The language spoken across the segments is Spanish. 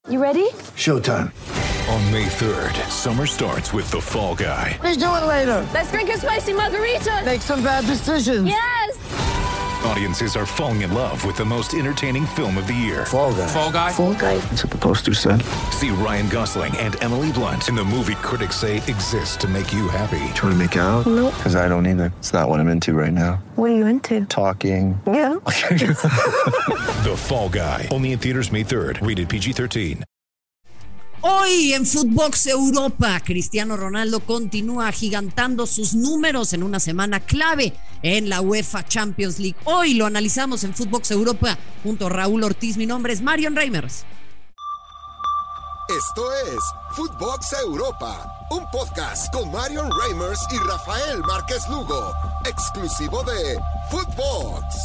You ready? Showtime. On May 3rd, summer starts with The Fall Guy. Let's do it later. Let's drink a spicy margarita. Make some bad decisions. Yes! Audiences are falling in love with the most entertaining film of the year. Fall Guy. Fall Guy? Fall guy. That's what the poster said. See Ryan Gosling and Emily Blunt in the movie critics say exists to make you happy. Trying to make it out? Nope. Because I don't either. It's not what I'm into right now. What are you into? Talking. Yeah. The Fall Guy. Only in theaters May 3rd. Rated PG-13. Hoy en Footbox Europa, Cristiano Ronaldo continúa agigantando sus números en una semana clave en la UEFA Champions League. Hoy lo analizamos en Footbox Europa junto a Raúl Ortiz. Mi nombre es Marion Reimers. Esto es Footbox Europa, un podcast con Marion Reimers y Rafael Márquez Lugo, exclusivo de Footbox.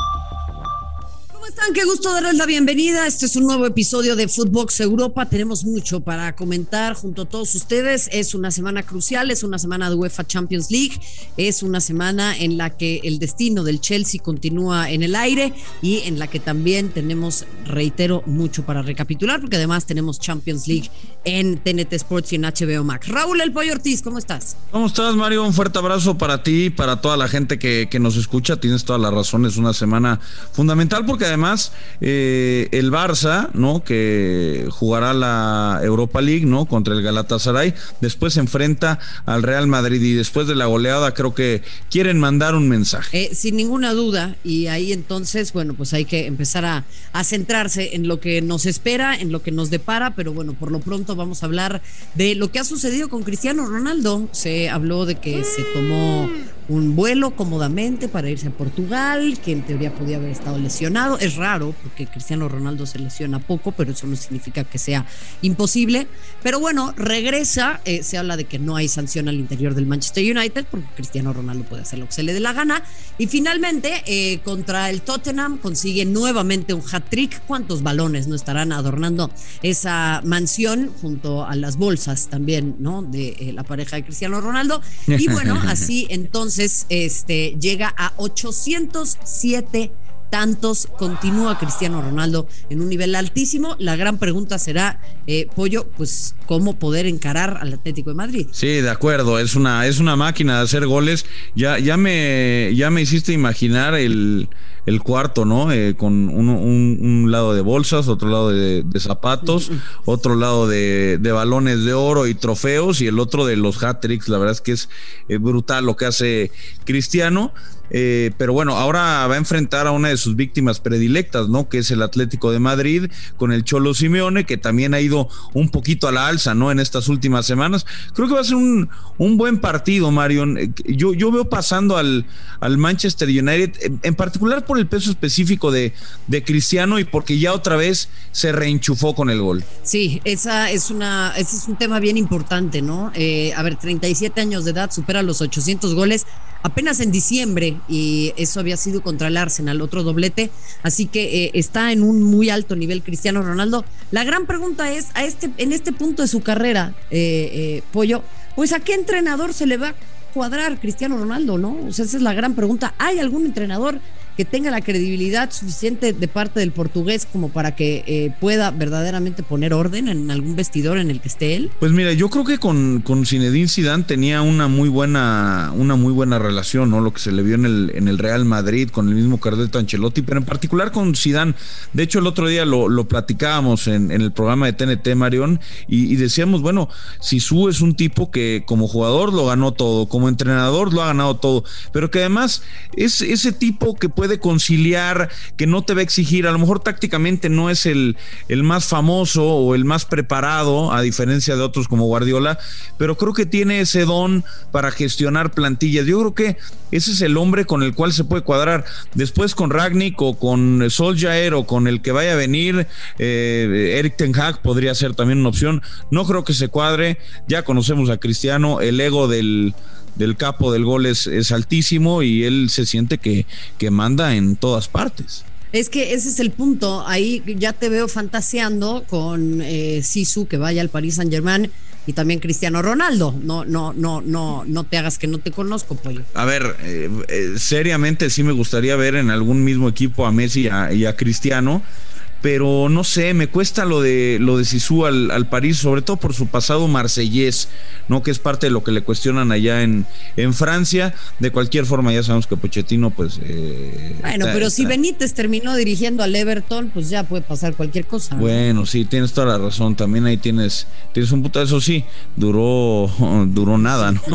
¿Cómo están? Qué gusto darles la bienvenida. Este es un nuevo episodio de Footbox Europa. Tenemos mucho para comentar junto a todos ustedes. Es una semana crucial, es una semana de UEFA Champions League, es una semana en la que el destino del Chelsea continúa en el aire y en la que también tenemos, reitero, mucho para recapitular, porque además tenemos Champions League en TNT Sports y en HBO Max. Raúl El Pollo Ortiz, ¿cómo estás? ¿Cómo estás, Mario? Un fuerte abrazo para ti y para toda la gente que nos escucha. Tienes toda la razón, es una semana fundamental porque además el Barça, ¿no?, que jugará la Europa League, ¿no?, contra el Galatasaray, después se enfrenta al Real Madrid y después de la goleada creo que quieren mandar un mensaje. Sin ninguna duda, y ahí entonces, bueno, pues hay que empezar a centrarse en lo que nos espera, en lo que nos depara, pero bueno, por lo pronto vamos a hablar de lo que ha sucedido con Cristiano Ronaldo. Se habló de que se tomó un vuelo cómodamente para irse a Portugal, que en teoría podía haber estado lesionado. Es raro porque Cristiano Ronaldo se lesiona poco, pero eso no significa que sea imposible. Pero bueno, regresa, se habla de que no hay sanción al interior del Manchester United porque Cristiano Ronaldo puede hacer lo que se le dé la gana. Y finalmente, contra el Tottenham consigue nuevamente un hat-trick. ¿Cuántos balones no estarán adornando esa mansión junto a las bolsas también, ¿no?, de la pareja de Cristiano Ronaldo? Y bueno, así entonces llega a 807 tantos, continúa Cristiano Ronaldo en un nivel altísimo. La gran pregunta será, Pollo, pues cómo poder encarar al Atlético de Madrid. Sí, de acuerdo, es una máquina de hacer goles. Ya me hiciste imaginar el cuarto, ¿no? Con un lado de bolsas, otro lado de zapatos, otro lado de balones de oro y trofeos, y el otro de los hat-tricks. La verdad es que es brutal lo que hace Cristiano. Pero bueno, ahora va a enfrentar a una de sus víctimas predilectas, ¿no?, que es el Atlético de Madrid, con el Cholo Simeone, que también ha ido un poquito a la alza, ¿no?, en estas últimas semanas. Creo que va a ser un buen partido, Marion. Yo veo pasando al Manchester United, en particular por el peso específico de Cristiano y porque ya otra vez se reenchufó con el gol. Sí, ese es un tema bien importante, ¿no? 37 años de edad, supera los 800 goles apenas en diciembre, y eso había sido contra el Arsenal, otro doblete, así que está en un muy alto nivel Cristiano Ronaldo. La gran pregunta es, en este punto de su carrera, Pollo, pues ¿a qué entrenador se le va a cuadrar Cristiano Ronaldo, no? O sea, esa es la gran pregunta. ¿Hay algún entrenador que tenga la credibilidad suficiente de parte del portugués como para que pueda verdaderamente poner orden en algún vestidor en el que esté él? Pues mira, yo creo que con Zinedine Zidane tenía una muy buena relación, ¿no? Lo que se le vio en el Real Madrid con el mismo Carleto Ancelotti, pero en particular con Zidane. De hecho, el otro día lo platicábamos en el programa de TNT, Marión, y decíamos, bueno, Zizou es un tipo que como jugador lo ganó todo, como entrenador lo ha ganado todo, pero que además es ese tipo que puede conciliar, que no te va a exigir. A lo mejor tácticamente no es el más famoso o el más preparado, a diferencia de otros como Guardiola, pero creo que tiene ese don para gestionar plantillas. Yo creo que ese es el hombre con el cual se puede cuadrar. Después con Rangnick o con Solskjaer o con el que vaya a venir, Erik ten Hag podría ser también una opción. No creo que se cuadre. Ya conocemos a Cristiano, el ego del capo del gol es altísimo y él se siente que manda en todas partes. Es que ese es el punto. Ahí ya te veo fantaseando con Zizou que vaya al Paris Saint-Germain y también Cristiano Ronaldo. No te hagas que no te conozco, Pollo. A ver, seriamente sí me gustaría ver en algún mismo equipo a Messi y a Cristiano, pero no sé, me cuesta lo de Zizou al París, sobre todo por su pasado marsellés, ¿no? Que es parte de lo que le cuestionan allá en Francia. De cualquier forma, ya sabemos que Pochettino, pues... pero si Benítez terminó dirigiendo al Everton, pues ya puede pasar cualquier cosa, ¿no? Bueno, sí, tienes toda la razón. También ahí tienes un punto. Eso sí, duró nada, ¿no?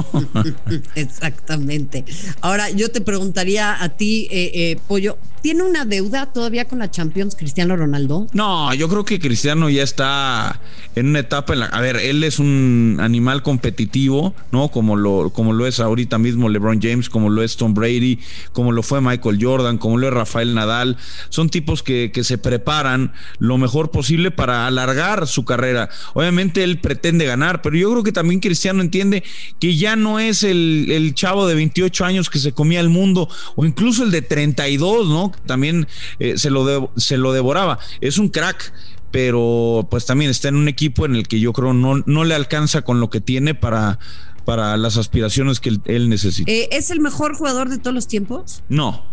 Exactamente. Ahora, yo te preguntaría a ti, Pollo, ¿tiene una deuda todavía con la Champions Cristiano Ronaldo? No, yo creo que Cristiano ya está en una etapa a ver, él es un animal competitivo, ¿no? Como lo es ahorita mismo LeBron James, como lo es Tom Brady, como lo fue Michael Jordan, como lo es Rafael Nadal. Son tipos que se preparan lo mejor posible para alargar su carrera. Obviamente él pretende ganar, pero yo creo que también Cristiano entiende que ya no es el chavo de 28 años que se comía el mundo, o incluso el de 32, ¿no? También se lo devoraba. Es un crack, pero pues también está en un equipo en el que yo creo no le alcanza con lo que tiene para las aspiraciones que él necesita. ¿Es el mejor jugador de todos los tiempos? No.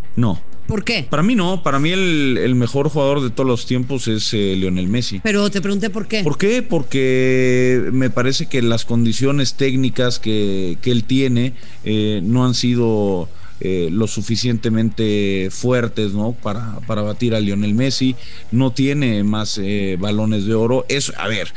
¿Por qué? Para mí no, para mí el mejor jugador de todos los tiempos es Lionel Messi. Pero te pregunté por qué. ¿Por qué? Porque me parece que las condiciones técnicas que él tiene no han sido lo suficientemente fuertes, ¿no? Para batir a Lionel Messi. No tiene más balones de oro. Es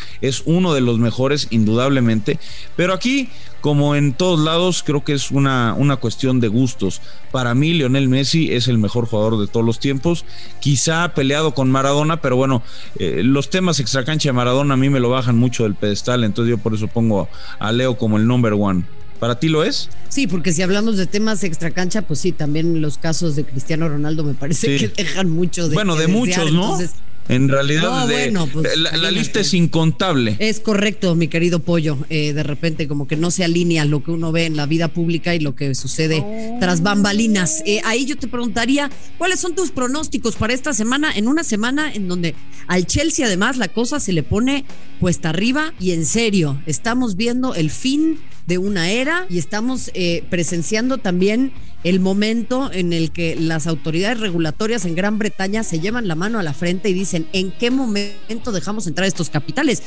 uno de los mejores, indudablemente. Pero aquí, como en todos lados, creo que es una cuestión de gustos. Para mí, Lionel Messi es el mejor jugador de todos los tiempos. Quizá peleado con Maradona, pero bueno, los temas extracancha de Maradona a mí me lo bajan mucho del pedestal. Entonces yo por eso pongo a Leo como el number one. ¿Para ti lo es? Sí, porque si hablamos de temas extracancha, pues sí, también los casos de Cristiano Ronaldo me parece que dejan mucho de Bueno, de desear, muchos, ¿no? Entonces, en realidad, pues, la lista es incontable. Es correcto, mi querido Pollo. De repente como que no se alinea lo que uno ve en la vida pública y lo que sucede tras bambalinas. Ahí yo te preguntaría, ¿cuáles son tus pronósticos para esta semana? En una semana en donde al Chelsea además la cosa se le pone cuesta arriba y en serio, estamos viendo el fin de una era y estamos presenciando también el momento en el que las autoridades regulatorias en Gran Bretaña se llevan la mano a la frente y dicen, ¿en qué momento dejamos entrar estos capitales?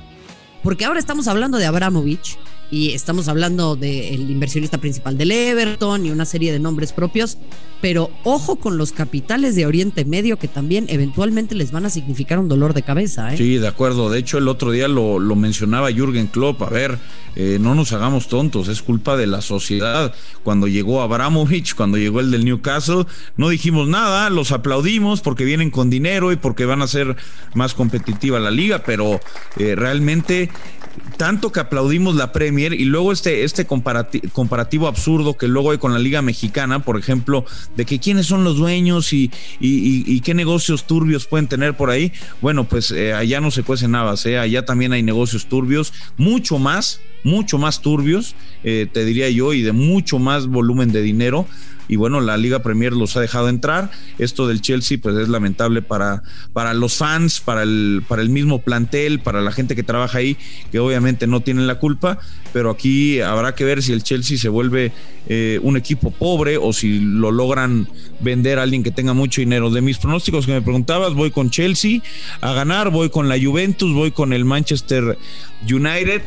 Porque ahora estamos hablando de Abramovich y estamos hablando del inversionista principal del Everton y una serie de nombres propios, pero ojo con los capitales de Oriente Medio que también eventualmente les van a significar un dolor de cabeza, ¿eh? Sí, de acuerdo. De hecho, el otro día lo mencionaba Jürgen Klopp. A ver, no nos hagamos tontos, es culpa de la sociedad. Cuando llegó Abramovich, cuando llegó el del Newcastle, no dijimos nada, los aplaudimos porque vienen con dinero y porque van a hacer más competitiva la liga, pero realmente tanto que aplaudimos la Premier y luego este comparativo absurdo que luego hay con la Liga Mexicana, por ejemplo, de que quiénes son los dueños y qué negocios turbios pueden tener por ahí. Bueno, pues allá no se cuecen habas, allá también hay negocios turbios, mucho más turbios, te diría yo, y de mucho más volumen de dinero. Y bueno, la Liga Premier los ha dejado entrar. Esto del Chelsea pues es lamentable para los fans, para el mismo plantel, para la gente que trabaja ahí, que obviamente no tienen la culpa, pero aquí habrá que ver si el Chelsea se vuelve un equipo pobre o si lo logran vender a alguien que tenga mucho dinero. De mis pronósticos que me preguntabas, voy con Chelsea a ganar, voy con la Juventus, voy con el Manchester United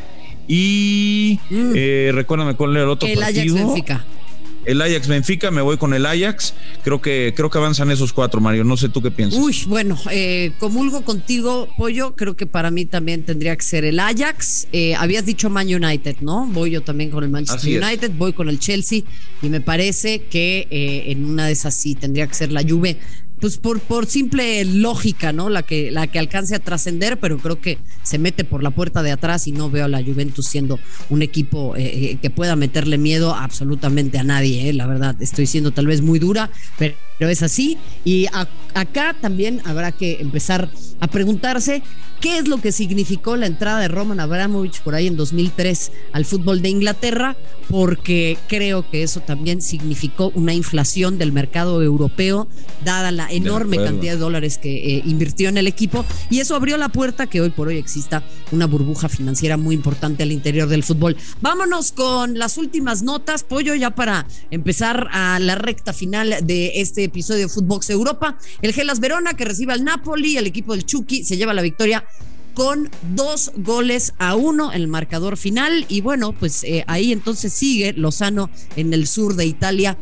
y recuérdame cuál era el otro partido. El Ajax Benfica. El Ajax Benfica, me voy con el Ajax. Creo que avanzan esos cuatro, Mario. No sé tú qué piensas. Bueno, comulgo contigo, Pollo. Creo que para mí también tendría que ser el Ajax. Habías dicho Man United, ¿no? Voy yo también con el Manchester United, voy con el Chelsea y me parece que en una de esas sí tendría que ser la Juve. Pues por simple lógica, ¿no? La que alcance a trascender, pero creo que se mete por la puerta de atrás y no veo a la Juventus siendo un equipo que pueda meterle miedo absolutamente a nadie, la verdad. Estoy siendo tal vez muy dura, pero es así. Y acá también habrá que empezar a preguntarse qué es lo que significó la entrada de Roman Abramovich por ahí en 2003 al fútbol de Inglaterra, porque creo que eso también significó una inflación del mercado europeo, dada la enorme cantidad de dólares que invirtió en el equipo, y eso abrió la puerta que hoy por hoy exista una burbuja financiera muy importante al interior del fútbol. Vámonos con las últimas notas, Pollo, ya para empezar a la recta final de este episodio de Footbox Europa. El Hellas Verona, que recibe al Napoli, el equipo del Chucky se lleva la victoria con 2-1 en el marcador final. Y bueno, pues ahí entonces sigue Lozano en el sur de Italia.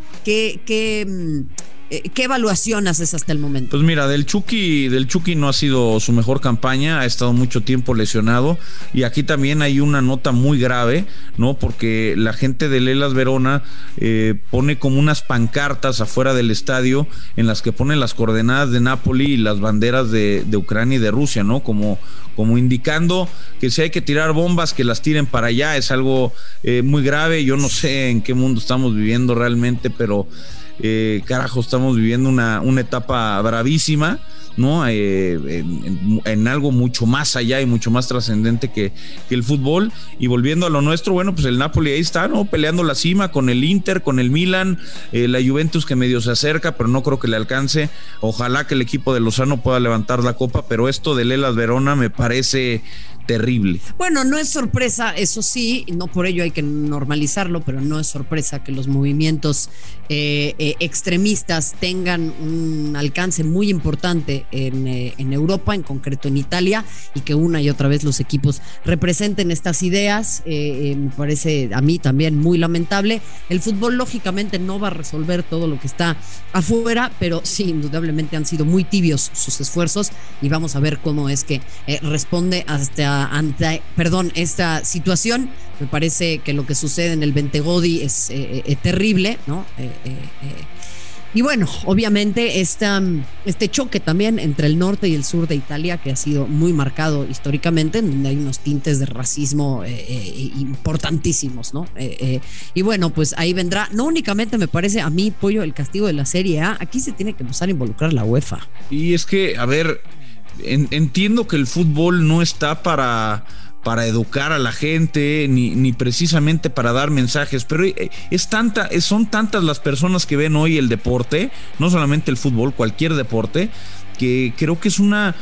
¿Qué evaluación haces hasta el momento? Pues mira, del Chucky no ha sido su mejor campaña, ha estado mucho tiempo lesionado, y aquí también hay una nota muy grave, ¿no? Porque la gente del Hellas Verona pone como unas pancartas afuera del estadio en las que pone las coordenadas de Napoli y las banderas de Ucrania y de Rusia, ¿no? Como indicando que si hay que tirar bombas, que las tiren para allá. Es algo muy grave. Yo no sé en qué mundo estamos viviendo realmente, pero carajo, estamos viviendo una etapa bravísima, ¿no? En algo mucho más allá y mucho más trascendente que el fútbol. Y volviendo a lo nuestro, bueno, pues el Napoli ahí está, ¿no? Peleando la cima con el Inter, con el Milan, la Juventus que medio se acerca, pero no creo que le alcance. Ojalá que el equipo de Lozano pueda levantar la copa, pero esto del Hellas Verona me parece terrible. Bueno, no es sorpresa, eso sí, no por ello hay que normalizarlo, pero no es sorpresa que los movimientos extremistas tengan un alcance muy importante en Europa, en concreto en Italia, y que una y otra vez los equipos representen estas ideas. Me parece a mí también muy lamentable. El fútbol lógicamente no va a resolver todo lo que está afuera, pero sí, indudablemente han sido muy tibios sus esfuerzos, y vamos a ver cómo es que responde ante esta situación. Me parece que lo que sucede en el Bentegodi es terrible, ¿no? Y bueno, obviamente este choque también entre el norte y el sur de Italia, que ha sido muy marcado históricamente, en donde hay unos tintes de racismo importantísimos, ¿no? Y bueno, pues ahí vendrá, no únicamente me parece a mí, Pollo, el castigo de la Serie A, aquí se tiene que empezar a involucrar la UEFA. Y es que, a ver, entiendo que el fútbol no está para educar a la gente, ni precisamente para dar mensajes, pero son tantas las personas que ven hoy el deporte, no solamente el fútbol, cualquier deporte, que creo que es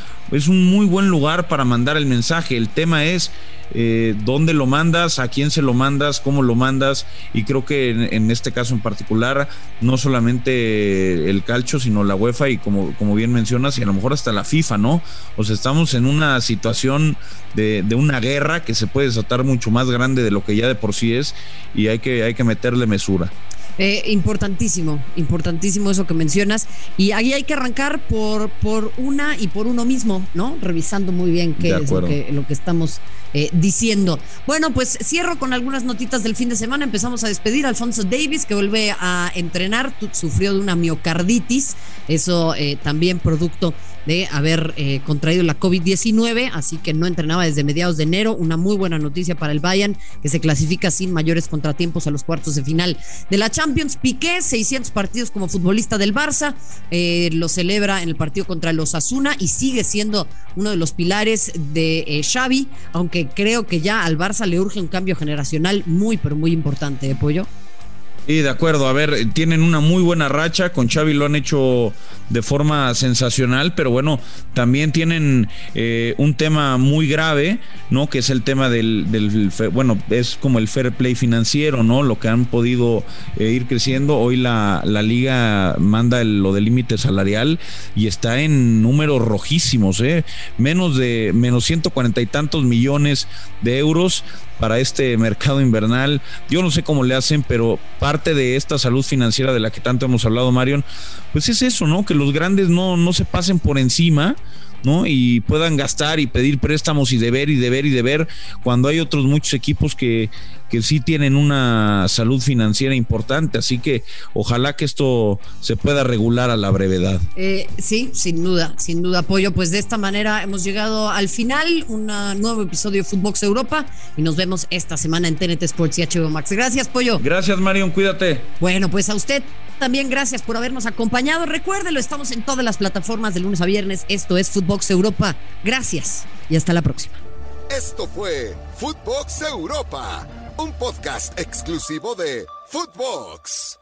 un muy buen lugar para mandar el mensaje. El tema es dónde lo mandas, a quién se lo mandas, cómo lo mandas, y creo que en este caso en particular, no solamente el calcio, sino la UEFA, y como bien mencionas, y a lo mejor hasta la FIFA, ¿no? O sea, estamos en una situación de una guerra que se puede desatar mucho más grande de lo que ya de por sí es, y hay que meterle mesura. Importantísimo eso que mencionas, y ahí hay que arrancar por una y por uno mismo, ¿no? Revisando muy bien qué es lo que estamos diciendo. Bueno, pues cierro con algunas notitas del fin de semana. Empezamos a despedir a Alphonso Davies, que vuelve a entrenar, sufrió de una miocarditis, eso también producto de haber contraído la COVID-19, así que no entrenaba desde mediados de enero. Una muy buena noticia para el Bayern, que se clasifica sin mayores contratiempos a los cuartos de final de la Champions. Piqué, 600 partidos como futbolista del Barça, lo celebra en el partido contra el Osasuna y sigue siendo uno de los pilares de Xavi, aunque creo que ya al Barça le urge un cambio generacional muy, pero muy importante, Pollo. Sí, de acuerdo. A ver, tienen una muy buena racha. Con Xavi lo han hecho de forma sensacional, pero bueno, también tienen un tema muy grave, ¿no? Que es el tema bueno, es como el fair play financiero, ¿no? Lo que han podido ir creciendo. Hoy la liga manda lo del límite salarial y está en números rojísimos, menos 140 y tantos millones de euros para este mercado invernal. Yo no sé cómo le hacen, pero parte de esta salud financiera de la que tanto hemos hablado, Marion, pues es eso, ¿no? Que los grandes no se pasen por encima, ¿no? Y puedan gastar y pedir préstamos y deber, cuando hay otros muchos equipos que sí tienen una salud financiera importante. Así que ojalá que esto se pueda regular a la brevedad. Sí, sin duda, Pollo. Pues de esta manera hemos llegado al final, un nuevo episodio de Footbox Europa, y nos vemos esta semana en TNT Sports y HBO Max. Gracias, Pollo. Gracias, Marion, cuídate. Bueno, pues a usted también gracias por habernos acompañado. Recuérdelo, estamos en todas las plataformas de lunes a viernes. Esto es Footbox Europa. Gracias y hasta la próxima. Esto fue Footbox Europa, un podcast exclusivo de Footbox.